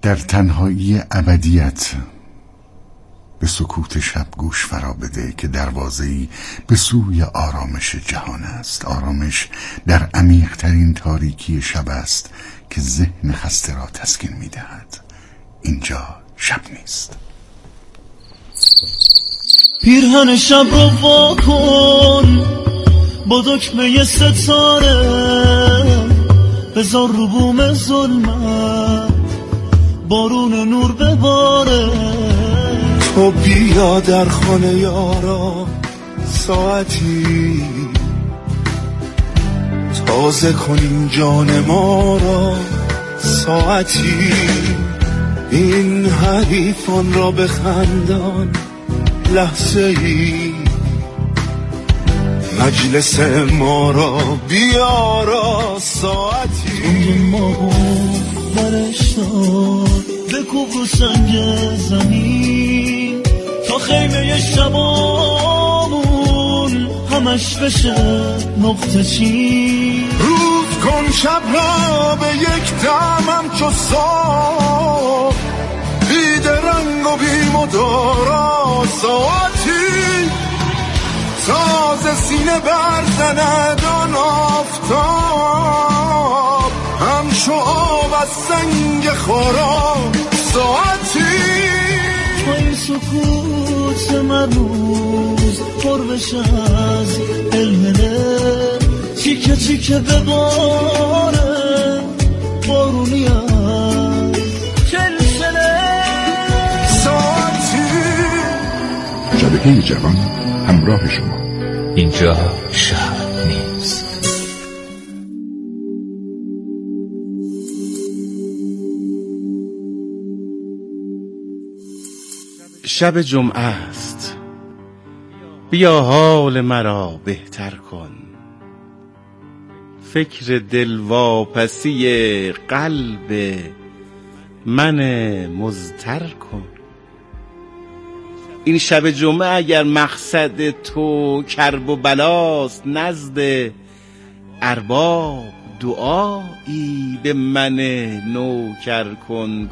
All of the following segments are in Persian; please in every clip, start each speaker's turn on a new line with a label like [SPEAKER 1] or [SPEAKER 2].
[SPEAKER 1] در تنهایی ابدیت به سکوت شب گوش فرا بده که دروازه‌ای به سوی آرامش جهان است. آرامش در عمیق‌ترین تاریکی شب است که ذهن خسته را تسکین می‌دهد. اینجا شب نیست.
[SPEAKER 2] پیرهن شب رو وا کن با دکمه ستاره، بذار رو بوم ظلمت بارون نور بباره.
[SPEAKER 3] تو بیا در خانه یارا ساعتی، تازه کنیم جان ما را ساعتی. این حریفان را بخندان لحظه ای، مجلس ما را بیارا ساعتی.
[SPEAKER 2] توی ما برش دار بکوب رو سنگ زمین تا خیمه شبامون همش بشه نقطه چین.
[SPEAKER 3] روز کن شب را به یک دمم چو صبح، بید رنگ و بی مدارا ساعتی. تازه سینه برزند آن آفتاب، همچو آب از سنگ خارا ساعتی.
[SPEAKER 2] تا این سکوت مرموز پر بشه از الهله، چیکه چیکه بباره بارونی از چلچله
[SPEAKER 3] ساعتی.
[SPEAKER 1] شبکه جوان همراه شما.
[SPEAKER 4] اینجا شب نیست.
[SPEAKER 5] شب جمعه است، بیا حال مرا بهتر کن، فکر دلواپسی قلب من مضطر کن. این شب جمعه اگر مقصد تو کرب و بلاست، نزد ارباب دعایی به من نوکر کن.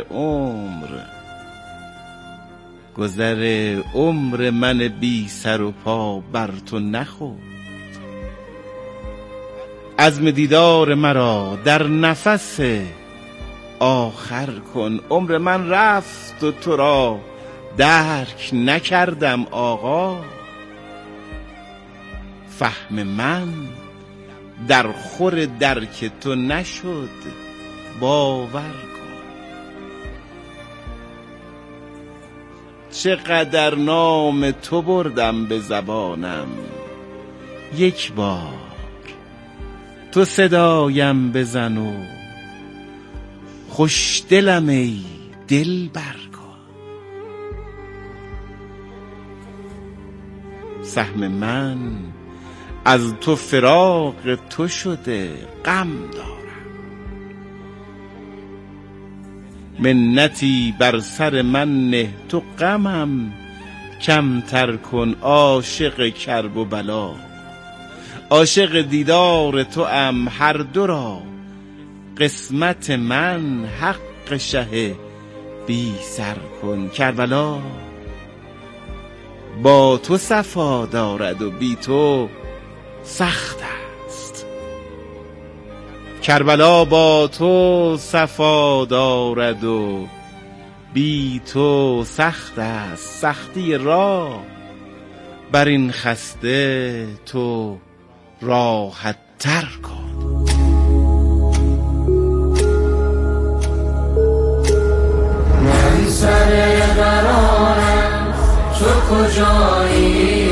[SPEAKER 5] گذر عمر من بی سر و پا بر تو نخورد. عزم دیدار مرا در نفس آخر کن. عمر من رفت و تو را درک نکردم آقا. فهم من در خور درک تو نشد، باور کن. چقدر نام تو بردم به زبانم، یک بار تو صدایم بزن و خوش دلم ای دل بر کن. سهم من از تو فراق تو شده، غم دارم. منتی بر سر من نه، تو غمم کمتر کن. عاشق کرب و بلا، عاشق دیدار تو ام، هر دو را قسمت من حق شه بی سر کن. کربلا با تو صفا دارد و بی تو سخت است. کربلا با تو صفا دارد و بی تو سخت است. سختی راه بر این خسته تو راحت تر کن.
[SPEAKER 6] من سر قرارم تو کجایی،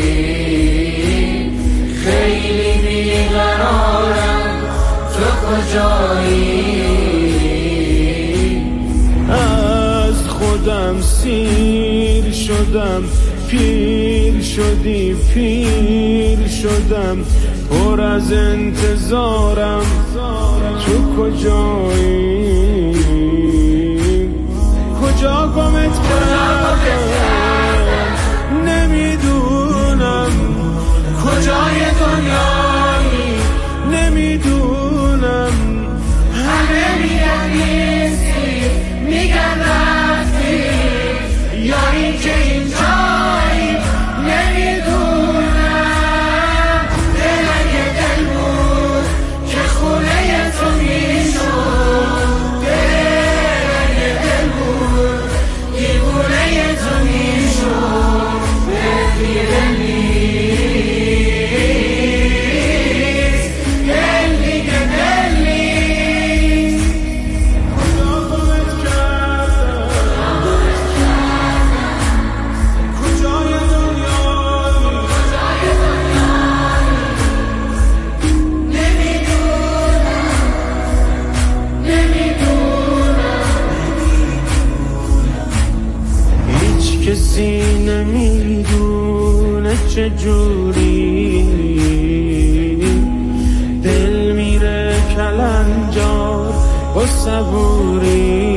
[SPEAKER 6] خیلی بیقرارم تو کجایی.
[SPEAKER 3] از خودم سیر شدم، پیر شدی پیر شدم، پر از انتظارم تو کجایی. کجا گمت کردم نمیدونم، کجای دنیایی نمیدونم. همه میگن نیستی نمیدونه چجوری دل میره کلنجار با صبوری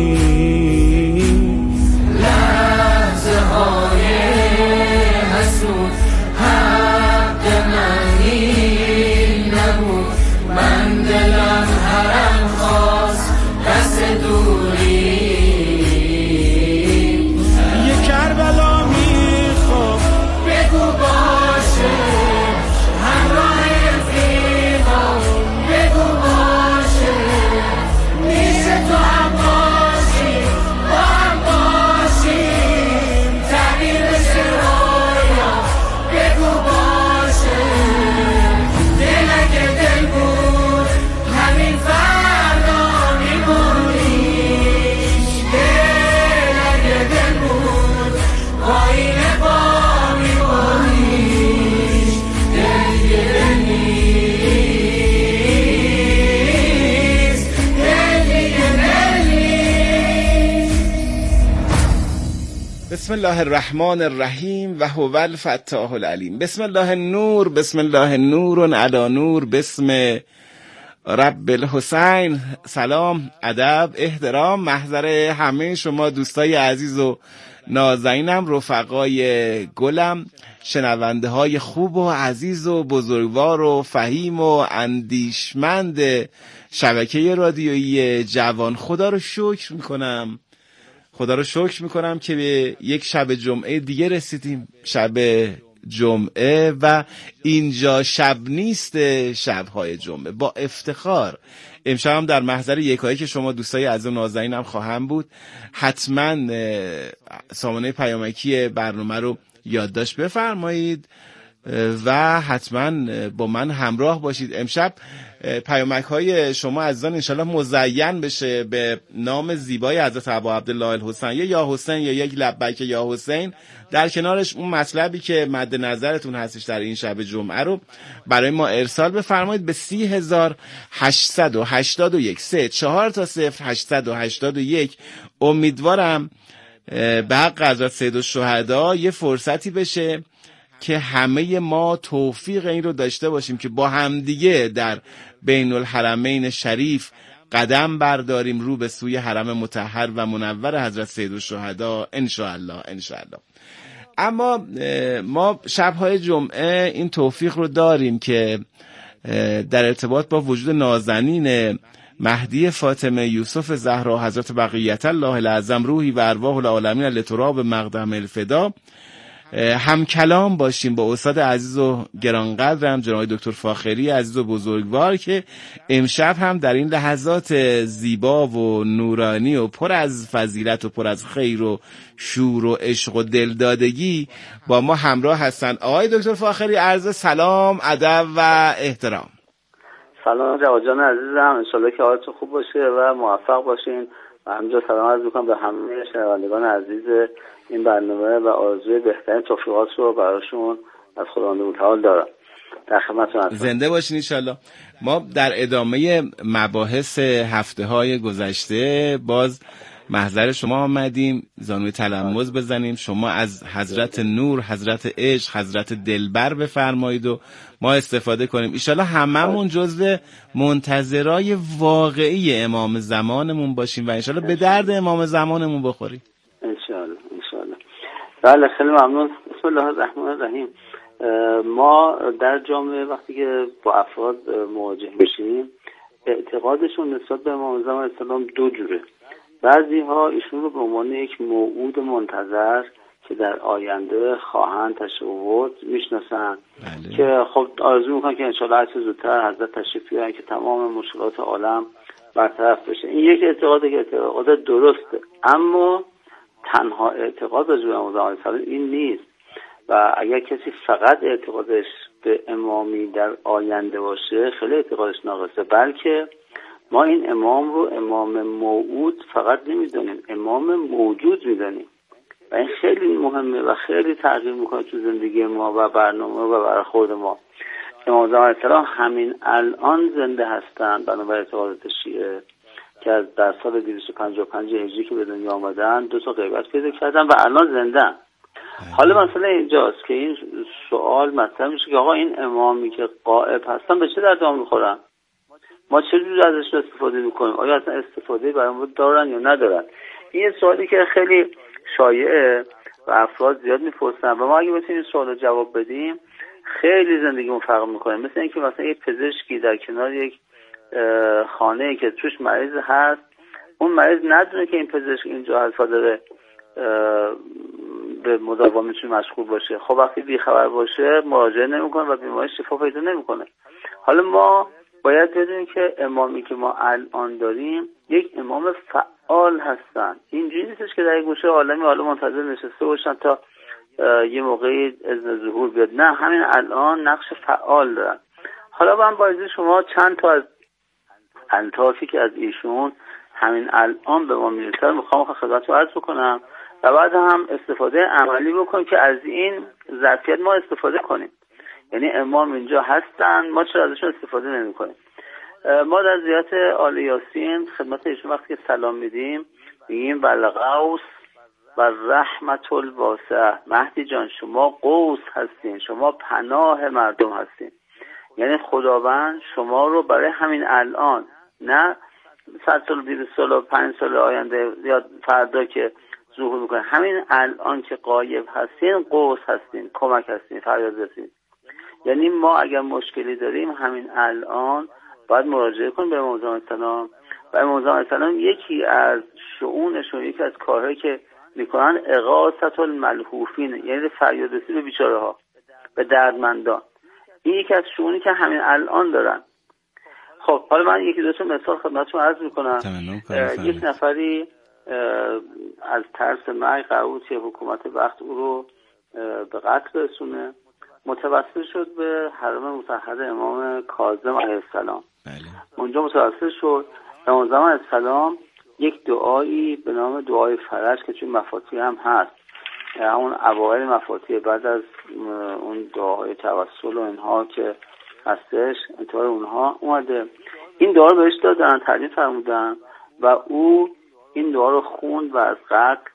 [SPEAKER 6] لحظه های حسود حق من این نبود من دلم حرم خواست دست دوری
[SPEAKER 3] یه کربلا میخوام
[SPEAKER 6] بگو باشه همراه رفیقم بگو باشه میشه تو هم باشیم با هم باشیم تغییر بشه رویا بگو باشه دل اگه دل بود همین فردا میمونیش دل اگه دل بود آینه با میمونیش دل دیگه دل نیست دل دیگه دل نیست.
[SPEAKER 5] بسم الله الرحمن الرحیم و هو الفتاح العلیم. بسم الله النور، بسم الله نور علی نور، بسم رب الحسین. سلام، ادب، احترام محضر همه شما دوستای عزیز و نازنینم، رفقای گلم، شنونده های خوب و عزیز و بزرگوار و فهیم و اندیشمند شبکه رادیویی جوان. خدا رو شکر میکنم که به یک شب جمعه دیگه رسیدیم، شب جمعه، و اینجا شب نیست شبهای جمعه. با افتخار امشب هم در محضر یکایی که شما دوستای عزیز و نازنینم خواهم بود. حتما سامانه پیامکی برنامه رو یادداشت بفرمایید و حتما با من همراه باشید. امشب پیامک های شما عزیزان انشالله مزین بشه به نام زیبای حضرت ابا عبدالله الحسین، یا حسین یا یک لبیک یا حسین. در کنارش اون مطلبی که مد نظرتون هستش در این شب جمعه رو برای ما ارسال بفرمایید به 30881 34 تا 0881. امیدوارم به حق حضرت سید الشهدا یه فرصتی بشه که همه ما توفیق این رو داشته باشیم که با همدیگه در بین الحرمین شریف قدم برداریم رو به سوی حرم مطهر و منور حضرت سید الشهدا انشاءالله. اما ما شبهای جمعه این توفیق رو داریم که در ارتباط با وجود نازنین مهدی فاطمه یوسف زهرا حضرت بقیت الله الاعظم روحی و ارواح العالمین لتراب مقدم الفدا هم کلام باشیم با استاد عزیز و گرانقدرم جناب دکتر فاخری عزیز و بزرگوار که امشب هم در این لحظات زیبا و نورانی و پر از فضیلت و پر از خیر و شور و عشق و دلدادگی با ما همراه هستن. آقای دکتر فاخری عرض سلام، ادب و احترام.
[SPEAKER 7] سلام جواد جان عزیزم، انشالله که حالتون خوب باشه و موفق باشین و همینجا سلام عرض میکنم به همه شنوندگان عزیز این برنامه و آرزوی بهترین توفیقات رو براشون از خداوند متعال دارم. در خدمتتون هستم.
[SPEAKER 5] زنده باشین انشالله. ما در ادامه مباحث هفته‌های گذشته باز محضر شما آمدیم زانوی تلمذ بزنیم. شما از حضرت نور، حضرت عشق، حضرت دلبر بفرمایید و ما استفاده کنیم. انشالله هممون جزو منتظرای واقعی امام زمانمون باشیم و انشالله به درد امام زمانمون بخوریم.
[SPEAKER 7] انشالله. بله خیلی ممنون. بسم الله الرحمن الرحیم. ما در جامعه وقتی که با افراد مواجه میشیم اعتقادشون نسبت به امام زمان اسلام دو جوره. بعضی ها ایشون رو به عنوان یک موعود منتظر که در آینده خواهند تشهد میشناسن که خب آرزو میکنن که انشالله هرچه زودتر حضرت تشریف بیارن که تمام مشکلات عالم برطرف بشه. این یک اعتقاده که اعتقاد درسته، اما تنها اعتقاد راجع به امام زمان اسلام این نیست و اگر کسی فقط اعتقادش به امامی در آینده باشه خیلی اعتقادش ناقصه، بلکه ما این امام رو امام موعود فقط نمیدونیم، امام موجود میدونیم و این خیلی مهمه و خیلی تغییر میکنه تو زندگی ما و برنامه و برخورد ما. امام زمان اسلام همین الان زنده هستن بنابر اعتقادات شیعه که از در سال 255 هجری که به دنیا آمدن 2 تا غیبت پیدا کردن و الان زندن. حالا مسئله اینجاست که این سوال مطرح میشه که آقا این امامی که غائب هستن به چه درد میخورن؟ ما چجوری ازش استفاده میکنیم؟ آیا اصلا استفاده برای ما دارن یا ندارن؟ این سوالی که خیلی شایعه و افراد زیاد میپرسن و ما اگه بتونیم این سوال رو جواب بدیم خیلی زندگیمون فرق میکنه. مثل اینکه مثلا یک پزشکی در کنار یک خانه که توش مریض هست، اون مریض ندونه که این پزشک اینجا هست و داره به مداوم میتونه مشغول باشه. خب وقتی بیخبر باشه مراجعه نمیکنه و بیماری شفا پیدا نمیکنه. حالا ما باید بدونیم که امامی که ما الان داریم یک امام فعال هستن. اینجوری نیستش که در یک گوشه عالمی حالا منتظر نشسته باشن تا یه موقعی اذن ظهور بیاد. نه، همین الان نقش فعال دارن. حالا من با اجازه شما چند تا از الطافی که از ایشون همین الان به ما میرسه میخوام خدمتتون عرض بکنم و بعد هم استفاده عملی بکنیم که از این ظرفیت ما استفاده کنیم. یعنی امام اینجا هستن، ما چرا ازشون استفاده نمی کنیم؟ ما در زیارت آل یاسین خدمت ایشون وقتی که سلام میدیم میگیم والغوث و رحمت الواسعه. مهدی جان شما قوس هستین، شما پناه مردم هستین. یعنی خداوند شما رو برای همین الان، نه 100 سال 200 سال و 5 سال آینده یا فردا که ظهور میکنه، همین الان که غایب هستین قوس هستین، کمک هستین، فریاد رسید. یعنی ما اگر مشکلی داریم همین الان باید مراجعه کنیم به امام زمان السلام و امام زمان السلام یکی از شؤونشون، یکی از کارهایی که میکنن اغاثة الملهوفین، یعنی فریاد رسید به بیچاره ها، به دردمندان. این یکی از شؤونی که همین الان دارن. خب حالا من یکی دو تا مثال خدمتتون عرض میکنم. یک نفری از ترس مرگ قرار بود که حکومت وقت او رو به قتل رسونه، متوسل شد به حرم مطهر امام کاظم علیه السلام. اونجا متوسل شد. امام زمان علیه السلام یک دعایی به نام دعای فرج که توی مفاتیح هم هست، اون اوایل مفاتیح بعد از اون دعاهای توسل و اینها که هستش، انتهای اونها اومده، این دعا رو بهش دادن، تعلیم فرمودن و او این دعا رو خوند و از قتل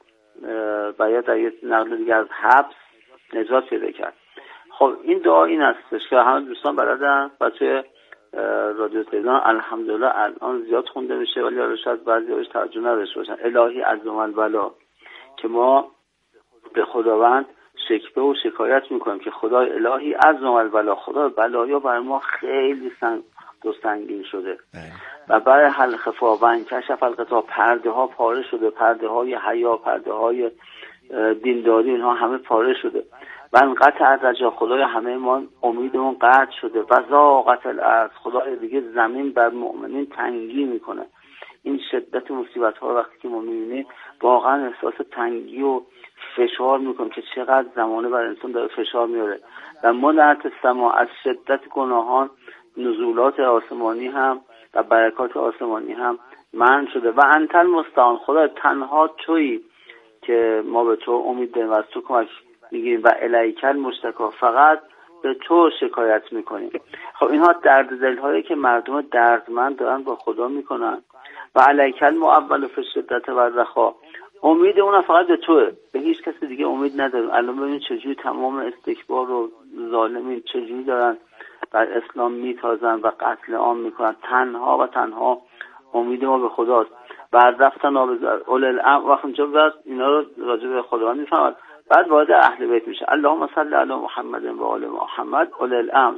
[SPEAKER 7] و یا در یک نقل دیگه از حبس نجات پیدا کرد. خب این دعا این هستش که همه دوستان بلدن و توی رادیو تلویزیون الحمدلله الان زیاد خونده میشه، ولی حالا شاید بعضی هاش توجه نداشته باشن. الهی عزم البلا، که ما به خداوند شکوه و شکایت میکنیم که خدای الهی عزم البلا، خدا بلایا برای ما خیلی سنگین شده و برای حل خفا و انکشف الغطا، پرده ها پاره شده، پرده های حیا، پرده های دینداری، اینها همه پاره شده و انقطع الرجا، خدای همه ما امیدمون قطع شده و ضاقت الارض، خدای دیگه زمین بر مؤمنین تنگی میکنه. این شدت مصیبت ها وقتی که ما میبینیم واقعا احساس تنگی و فشار میکنیم که چقدر زمانه بر انسان داره فشار میاره و منعت السما، از شدت گناهان نزولات آسمانی هم و برکات آسمانی هم منع شده و انت المستعان، خدا تنها تویی که ما به تو امید داریم و از تو کمک میگیریم و الیک المشتکا، فقط به تو شکایت میکنیم. خب اینها درد دل هایی که مردم دردمند دارن با خدا میکنن و الیک المعول فی الشدة و الرخا، امید اون فقط به توه، به هیچ کسی دیگه امید نداریم. الان ببینید چجوری تمام استکبار و ظالمین چجوری دارن بر اسلام میتازن و قتل عام میکنن. تنها و تنها امید ما به خداست. بعد رفتن اول الامر وقت اینجا بعد اینا رو راجع به خداوند میفهمن، بعد وارد اهل بیت میشه. اللهم صل علی محمد و آل محمد. اول الامر،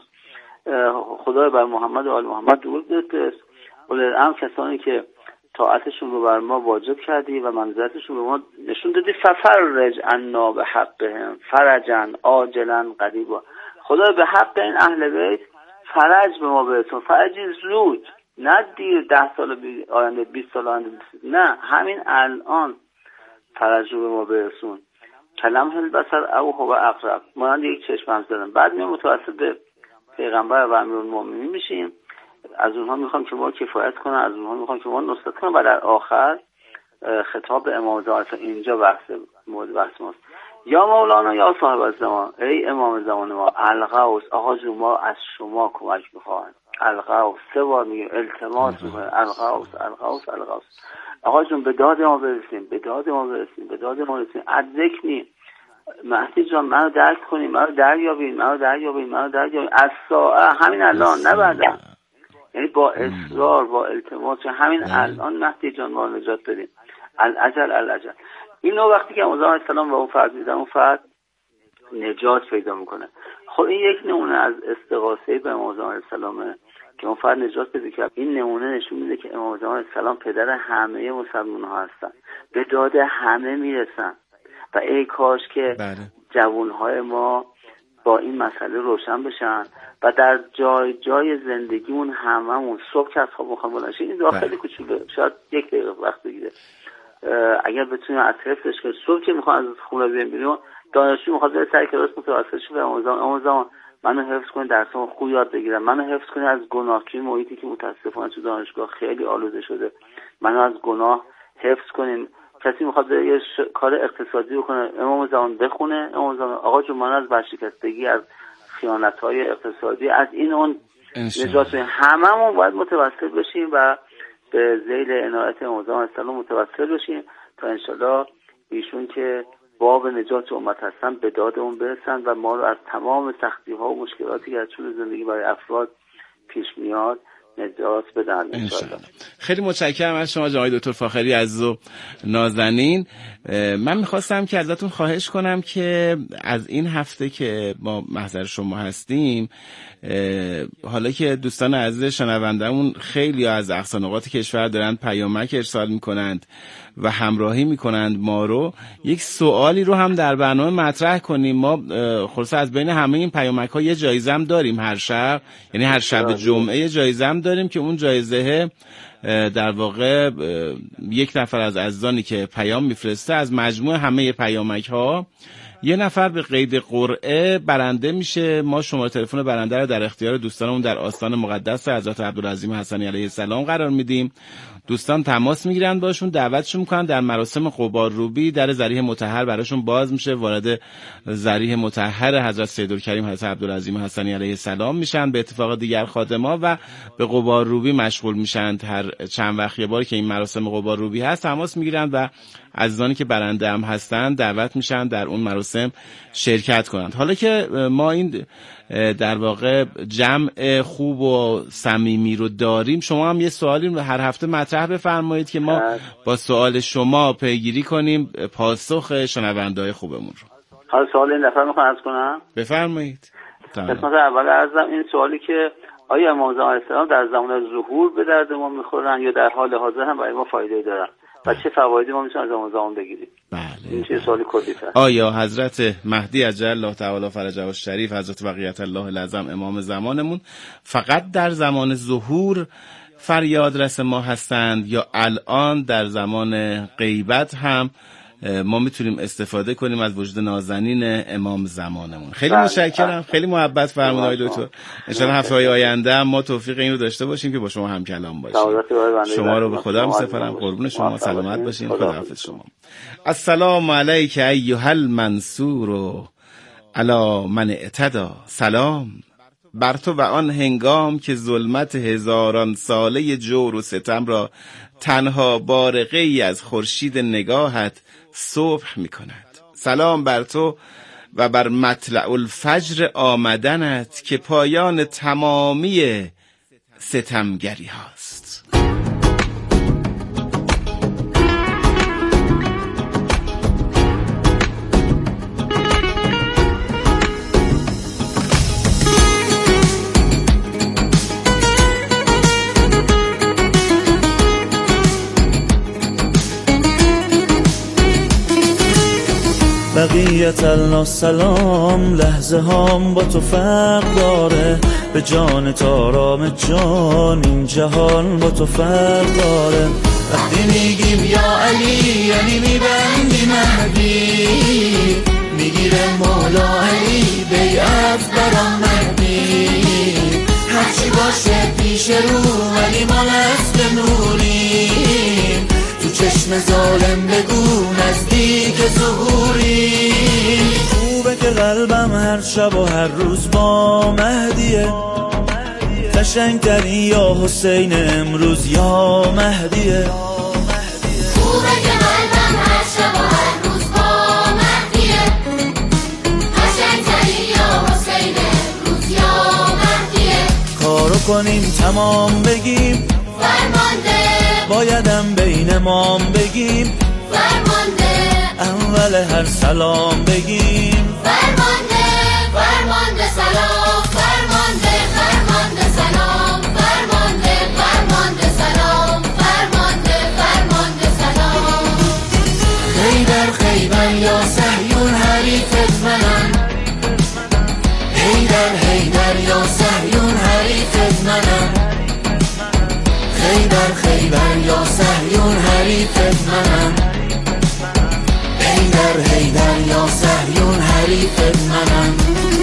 [SPEAKER 7] خدای بر محمد و آل محمد درود بفرست. اول الامر کسانی که طاعتشون رو بر ما واجب کردی و منزلتشون رو ما نشون دادی. ففرج عنا به حقهم فرجا عاجلا قریبا، خدا به حق این اهل بیت فرج به ما برسون، فرجی زود، نه دیر 10 سال آینده 20 سال آینده، نه همین الان فرج رو به ما برسون. کلم البصر او هو اقرب، مانند یک چشم هم زدن. بعد می متوسط به پیغمبر و امیرالمومنین میشیم، از اونها میخوام که ما کفایت کنن، از اونها میخوام که ما نصرت کنن و در آخر خطاب به امام زمان، اینجا بحث ماست. یا مولانا یا صاحب الزمان، ای امام زمان ما، الغوث، آقا جون ما از شما کمک میخواهیم. الغوث 3 بار میگیم، التماس میکنیم، الغوث الغوث الغوث. آقا جون به داد ما برسیم، به داد ما برسیم، به داد ما برسیم. ادرکنی مهدی جان منو درک کنین، منو دریابین، از ساعه همین الان، نه بعدا. یعنی با اصرار، با التماس، همین الان مهدی جان ما نجات بدین. العجل. اینو وقتی که امام السلام و اون فرد میدن، اون فرد نجات پیدا میکنه. خب این یک نمونه از استغاثه به امام السلامه که اون فرد نجات پیدا کرد. این نمونه نشون میده که امام السلام پدر همه مسلمان ها هستن، به داد همه میرسن و ای کاش که جوانهای ما با این مسئله روشن بشن و در جای جای زندگیمون هممون صبح که از خواب میخوام بلند شیم، این دعا خیلی کوچوله، شاید 1 دقیقه وقت بگیره، اگر بتونیم از حفظش کنیم. صبح که میخوام از خونه بیام بیرون، دانشجو میخواد بره سر کلاس متوسط شه، امام منو حفظ کنید، درسامو خوب یاد بگیرم، منو حفظ کنید از گناه، که محیطی که متاسفانه تو دانشگاه خیلی آلوده شده، منو از گناه حفظ کنین. کسی میخواد بره یه کار اقتصادی بکنه، امام زمان بخونه، امام زمان آقا جون من از ورشکستگی، از خیانت‌های اقتصادی، از این اون نجات بدیم. هممون باید متوسل بشیم و به ذیل عنایت امام زمان السلام متوسل بشیم تا انشالله ایشون که باب نجات امت هستن به داد اون برسن و ما رو از تمام سختی‌ها و مشکلاتی که از طول زندگی برای افراد پیش میاد نجات بدن انشالله.
[SPEAKER 5] خیلی متشکرم از شما جناب دکتر فاخری عزیز و نازنین. من میخواستم که ازتون خواهش کنم که از این هفته که ما محضر شما هستیم، حالا که دوستان عزیز شنونده‌مون خیلی از اقصا نقاط کشور دارن پیامک ارسال میکنند و همراهی میکنند ما رو، یک سوالی رو هم در برنامه مطرح کنیم. ما خلاصه از بین همه این پیامک ها یه جایزه هم داریم هر شب، یعنی هر شب جمعه یه جایزه هم داریم که اون جایزه در واقع 1 نفر از عزیزانی که پیام میفرسته از مجموع همه پیامک ها 1 نفر به قید قرعه برنده میشه. ما شماره تلفن برنده رو در اختیار دوستانمون در آستان مقدس حضرت عبدالعظیم حسنی علیه السلام قرار میدیم. دوستان تماس میگیرن باشون، دعوتشون میکنن در مراسم قبارروبی، در ضریح مطهر براشون باز میشه، وارد ضریح مطهر حضرت سیدالکریم حضرت عبدالعظیم حسنی علیه السلام میشن. به اتفاق دیگر خادما و به قبارروبی مشغول میشن. هر چند وقت یه بار که این مراسم قبارروبی هست تماس میگیرن و عزیزانی که برنده هم هستن دعوت میشن در اون مراسم شرکت کنند. حالا که ما این در واقع جمع خوب و صمیمی رو داریم، شما هم یه سوالی هر هفته مطرح بفرمایید که ما با سوال شما پیگیری کنیم پاسخ شنونده‌های خوبمون رو.
[SPEAKER 7] حالا سوال این دفعه میخوام عرض کنم؟
[SPEAKER 5] بفرمایید.
[SPEAKER 7] قسمت اول عرضم این سوالی که آیا امام زمان علیه السلام در زمان ظهور به درد ما میخورن یا در حال حاضر هم برای ما فایده دارن و چه فوایدی ما میتونیم از امام زمان بگیریم؟
[SPEAKER 5] بله.
[SPEAKER 7] این چه سوالی کلی است.
[SPEAKER 5] آیا حضرت مهدی عجل الله تعالی فرجه الشریف، حضرت بقیت الله الاعظم امام زمانمون فقط در زمان ظهور فریاد رس ما هستند یا الان در زمان غیبت هم ما میتونیم استفاده کنیم از وجود نازنین امام زمانمون؟ خیلی متشکرم، خیلی محبت فرمودید دکتر. ان شاء الله هفته‌های آینده هم ما توفیق این رو داشته باشیم که با شما هم کلام باشیم. شما رو به خدا میسپارم، قربون شما، سلامت باشین، خداحافظ شما. السلام علیک ایها المنصور علی من اعتدی. سلام بر تو و آن هنگام که ظلمت هزاران ساله جور و ستم را تنها بارقه ای از خورشید نگاهت صبح می کند. سلام بر تو و بر مطلع الفجر آمدنت که پایان تمامی ستمگری هاست.
[SPEAKER 2] بقیت الله سلام، لحظه هام با تو فرق داره، به جان تارام جان این جهان با تو فرق داره. وقتی میگیم یا علی یعنی میبندی مهدی، میگیره مولا علی بیعت برام مهدی، هرچی باشه پیش رو ولی ما نسل نوریم، تو چشم ظالم بگو نزدیک ظهوری. خوبه که قلبم هر شب و هر روز با مهدیه، قشنگترین یا حسین امروز یا مهدیه.
[SPEAKER 6] خوبه که قلبم هر شب و هر روز با مهدیه،
[SPEAKER 2] کنیم تمام بگیم
[SPEAKER 6] فرمانده
[SPEAKER 2] بایدم بین مام بگیم
[SPEAKER 6] فرمانده
[SPEAKER 2] اول هر سلام بگیم
[SPEAKER 6] فرمانده فرمانده سلام فرمانده فرمانده سلام فرمانده فرمانده سلام فرمانده فرمانده سلام
[SPEAKER 2] حیدر خیبر یا صهیون حریفت منم حیدر یا صهیون حریفت منم خیبر یا صهیون حریفت منم حیدر یا صهیون حریفت منم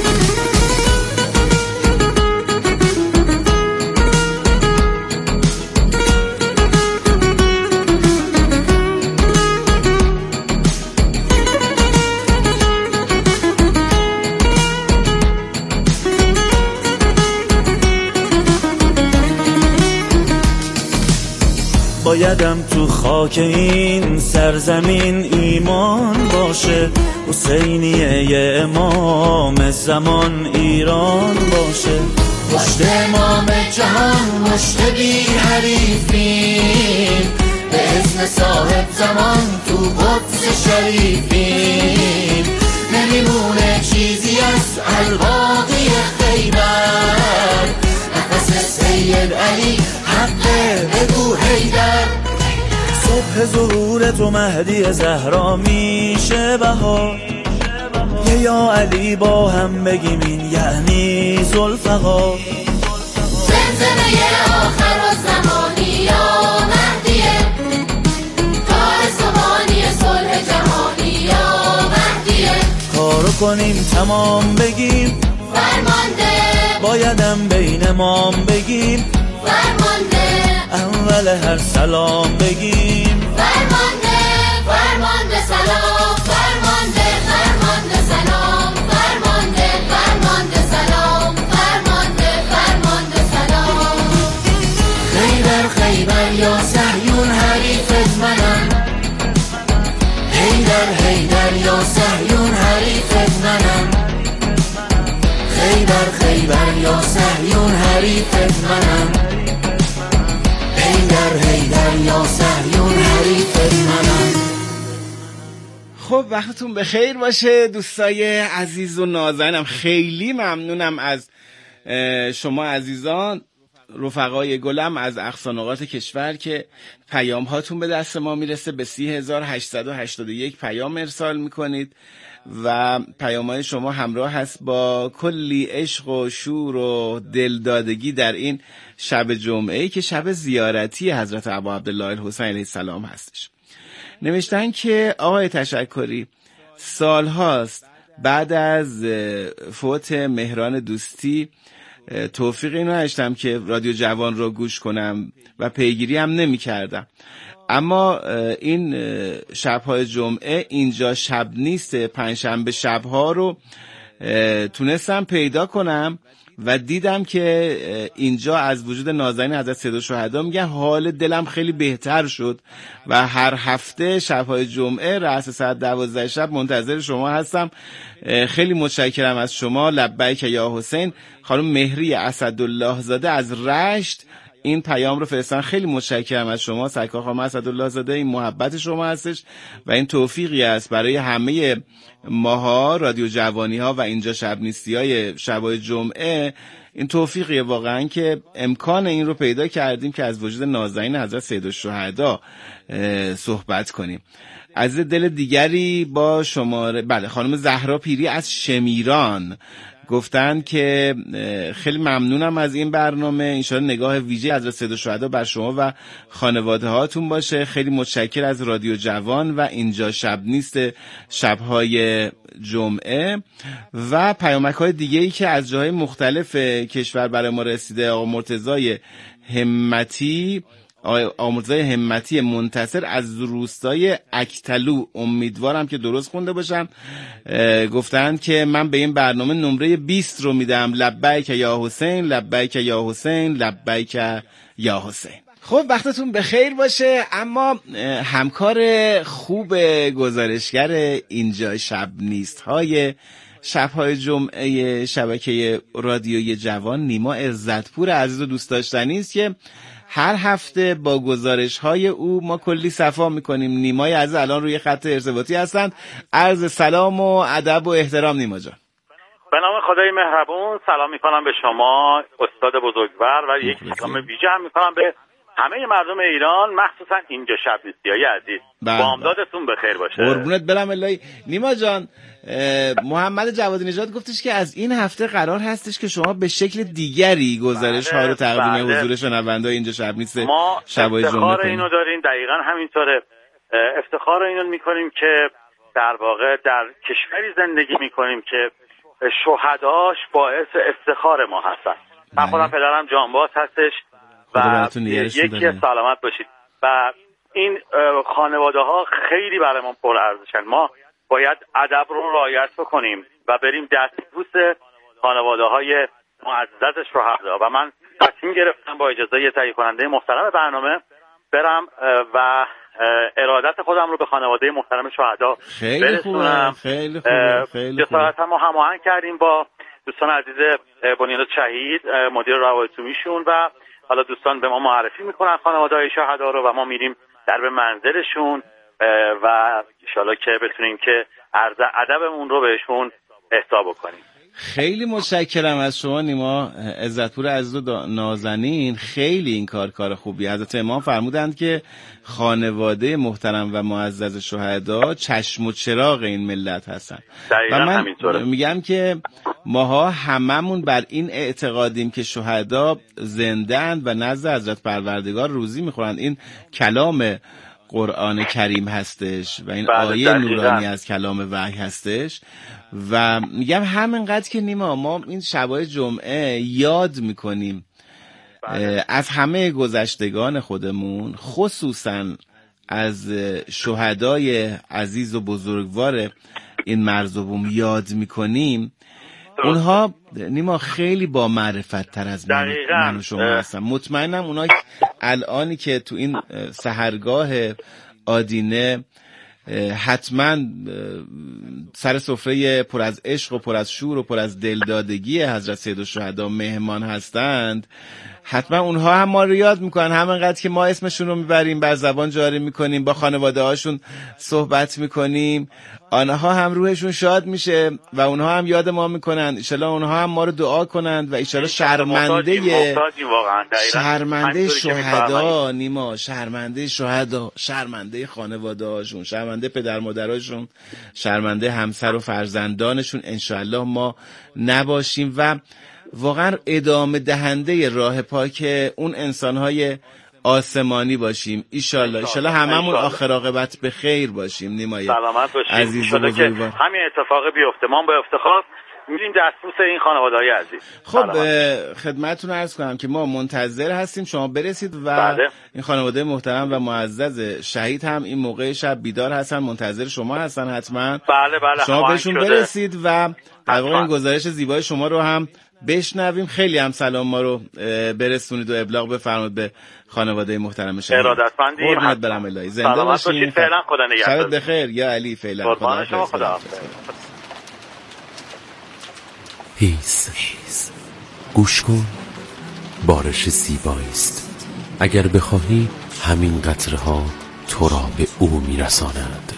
[SPEAKER 2] بایدم تو خاک این سرزمین ایمان باشه حسینیه امام زمان ایران باشه پشت امام جهان مشت بی حریفیم به اذن صاحب زمان تو قدس شریفیم نمیمونه چیزی از الباقی خیبر نفس سید علی حقه بگو حیدر صبح ظهور تو مهدی زهرا میشه بهار یا علی با هم بگیم این یعنی ذوالفقار
[SPEAKER 6] زمزمه آخر و زمانی یا مهدیه کار سبانی صلح جهانی یا مهدیه
[SPEAKER 2] کارو کنیم تمام بگیم
[SPEAKER 6] فرمانده
[SPEAKER 2] بایدم بین مام بگیم
[SPEAKER 6] فرمانده
[SPEAKER 2] اول هر سلام بگیم
[SPEAKER 6] فرمانده فرمانده سلام فرمانده فرمانده سلام فرمانده فرمانده سلام فرمانده فرمانده سلام
[SPEAKER 2] خیبر یا صهیون حریفت منم حیدر یا صهیون حریفت منم خیبر یا صهیون حریفت منم حیدر یا صهیون حریفت منم.
[SPEAKER 5] خب وقتتون بخیر باشه دوستای عزیز و نازنینم. خیلی ممنونم از شما عزیزان رفقای گلم از اقصا نقاط کشور که پیام هاتون به دست ما میرسه. به 3881 پیام ارسال میکنید و پیام های شما همراه هست با کلی عشق و شور و دلدادگی در این شب جمعه‌ای که شب زیارتی حضرت ابا عبدالله الحسین علیه السلام هستش. نوشتن که آقای تشکری سال هاست بعد از فوت مهران دوستی توفیقی نداشتم که رادیو جوان رو گوش کنم و پیگیری هم نمی کردم، اما این شبهای جمعه اینجا شب نیست پنجشنبه شبها رو تونستم پیدا کنم و دیدم که اینجا از وجود نازنین حضرت سید الشهدا میگن حال دلم خیلی بهتر شد و هر هفته شبهای جمعه رأس ساعت 12 شب منتظر شما هستم. خیلی متشکرم از شما. لبیک یا حسین. خانم مهری اسدالله زاده از رشت این پیام رو فرستن. خیلی متشکرم از شما سرکار خانم اسدالله زاده. این محبت شما هستش و این توفیقی است برای همه ماها رادیو جوانی ها و اینجا شب نیستی های شبای جمعه. این توفیقیه واقعا که امکان این رو پیدا کردیم که از وجود نازنین حضرت سید الشهدا صحبت کنیم. از دل دیگری با شماره بله خانم زهرا پیری از شمیران گفتن که خیلی ممنونم از این برنامه، انشاءالله نگاه ویژه حضرت سید الشهدا بر شما و خانواده هاتون باشه. خیلی متشکر از رادیو جوان و اینجا شب نیست شبهای جمعه. و پیامک های دیگه ای که از جاهای مختلف کشور برای ما رسیده. آقا مرتضی همتی منتصر از روستای اکتلو، امیدوارم که درست خونده باشم، گفتن که من به این برنامه نمره 20 رو میدم. لبیک یا حسین، لبیک یا حسین، لبیک یا حسین. خب وقتتون بخیر باشه. اما همکار خوب گزارشگر اینجا شب نیست های شب‌های جمعه شبکه رادیوی جوان نیما عزتپور عزیز و دوست داشتنی است که هر هفته با گزارش‌های او ما کلی صفا می‌کنیم. نیمای عزیز الان روی خط ارتباطی هستند. عرض سلام و ادب و احترام نیما جان.
[SPEAKER 8] به نام خدای مهربون سلام می‌کنم به شما استاد بزرگوار و یک سلام ویژه هم می‌کنم به همه مردم ایران، مخصوصا اینجا شب نیستی‌های عزیز. بامدادتون بخیر باشه.
[SPEAKER 5] قربونت برم الهی. نیما جان، محمد جواد نژاد گفتش که از این هفته قرار هستش که شما به شکل دیگری گزارش ها رو تقدیم حضور شنونده‌های اینجا شب نیست
[SPEAKER 8] ما
[SPEAKER 5] شبای جمعه
[SPEAKER 8] افتخار اینو داریم، دقیقاً همینطوره. افتخار اینو می‌کنیم که در واقع در کشوری زندگی می‌کنیم که شهداش باعث افتخار ما هستن. من خودم پدرم جانباز هستش و یکی سلامت باشید و این خانواده ها خیلی برای ما پرارزشن. ما باید ادب رو رعایت بکنیم و بریم دستبوس خانواده های معزز شهدا و من تصمیم گرفتم با اجازه تهیه کننده محترم برنامه برم و ارادت خودم رو به خانواده محترم شهدا برسونم.
[SPEAKER 5] خیلی خوبه.
[SPEAKER 8] جسارت ما هماهنگ کردیم با دوستان عزیز بنیاد شهید، مدیر روابط عمومیشون و حالا دوستان به ما معرفی میکنن خانواده‌های شهدا رو و ما میریم در به منزلشون و انشالله که بتونیم که عرض ادبمون رو بهشون اهدا بکنیم.
[SPEAKER 5] خیلی متشکرم از شما نیما عزتپور عزیز و نازنین. خیلی این کار خوبی. حضرت امام فرمودند که خانواده محترم و معزز شهدا چشم و چراغ این ملت هستن و من میگم که ماها هممون بر این اعتقادیم که شهدا زنده‌اند و نزد حضرت پروردگار روزی میخورند. این کلام قرآن کریم هستش و این آیه نورانی از کلام وحی هستش و میگم همینقدر که نیما ما این شبای جمعه یاد میکنیم از همه گذشتگان خودمون، خصوصا از شهدای عزیز و بزرگوار این مرز و بوم یاد میکنیم، اونها نیما خیلی با معرفت تر از من و شما هستن. مطمئنم اونها الانی که تو این سحرگاه آدینه حتما سر سفره پر از عشق و پر از شور و پر از دلدادگی حضرت سیدالشهدا مهمان هستند، حتما اونها هم ما رو یاد میکنن. همینقدر که ما اسمشون رو میبریم، بر زبان جاری میکنیم، با خانواده هاشون صحبت میکنیم، آنها هم روحشون شاد میشه و اونها هم یاد ما میکنن. انشالله اونها هم ما رو دعا کنند و انشالله شرمنده شهدا نیما، شرمنده شهدا، شرمنده خانواده هاشون، شرمنده پدر مادراشون، شرمنده همسر و فرزندانشون انشالله ما نباشیم و واقعا ادامه دهنده راه پاک اون انسانهای آسمانی باشیم. ایشالله هممون آخر عاقبت به خیر باشیم. نیمای
[SPEAKER 8] سلامت باشیم.
[SPEAKER 5] عزیز و بزرگوار،
[SPEAKER 8] همین اتفاق بیفته. ما با افتخار میریم دستبوس این خانواده‌های عزیز.
[SPEAKER 5] خب خدمتتون عرض کنم که ما منتظر هستیم شما برسید و این خانواده محترم و معزز شهید هم این موقع شب بیدار هستن، منتظر شما هستن. حتما
[SPEAKER 8] بله
[SPEAKER 5] شما بهشون برسید و در واقع این گزارش زیبای شما رو هم بشنویم. خیلی هم سلام ما رو برسونید و ابلاغ بفرمایید به خانواده محترم شهید.
[SPEAKER 8] ارادتمندیم.
[SPEAKER 5] قربونت برم الهی. زنده باشید.
[SPEAKER 8] فعلا خدا نگهدار.
[SPEAKER 5] شبت بخیر یا علی. فعلا خدا.
[SPEAKER 9] هیس گوش کن، بارش زیبایی است. اگر بخواهی همین قطره‌ها تو را به او میرساند.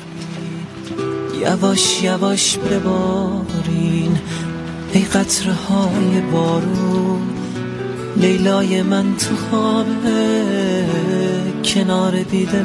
[SPEAKER 10] یواش یواش ببارین ای قطره‌های بارون، لیلای من تو خواب کنار دیده